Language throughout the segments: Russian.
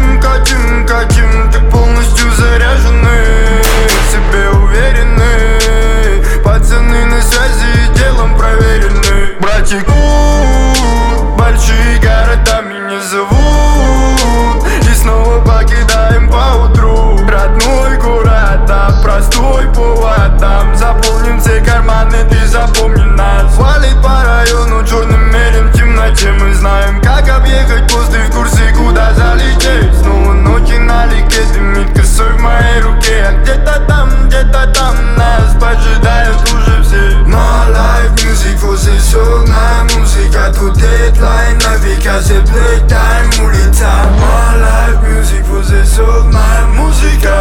катим, ты полностью заряжены, в себе уверены, пацаны на связи и делом проверены. Братик, большие города меня зовут, и снова покидаем поутру родной город, а простой повод там заполним все карманы, ты запомни нас. Валит по району черным мерем в темноте, мы знаем, как объехать после, в курсе, куда залететь. Снова ночи налегке, дымит косой в моей руке, а где-то там нас поджидают уже все. My life music, возле согная музыка, тут дедлайн на века, все playtime улица. My life music, возле согная музыка.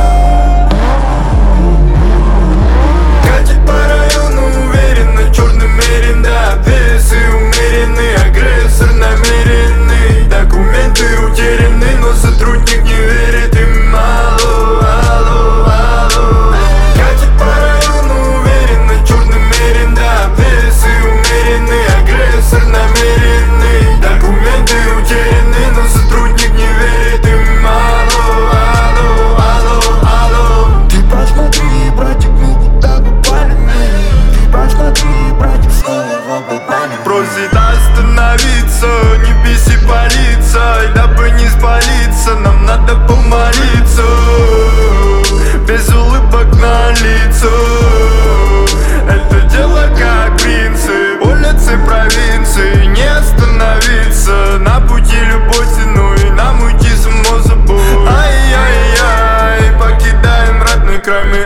Катит по району уверенно, черным мерен, да, весы умерены, агрессор намеренный, документы утеряны, но сотрудник не верит им. Алло. Катит по району уверенно, черным мерен, да, весы умерены, агрессор намеренный, документы утеряны, но сотрудник не верит им. Алло. Ты посмотри, братик, мы куда попали мы. Ты посмотри, братик, снова попали. Просит остановиться, не беси полиция, дабы не спалиться, нам надо помолиться. Без улыбок на лицо, это дело как принцип. Улицы провинции, не остановиться, на пути любой ценой, нам уйти само собой. Ай-яй-яй, покидаем родной край, мы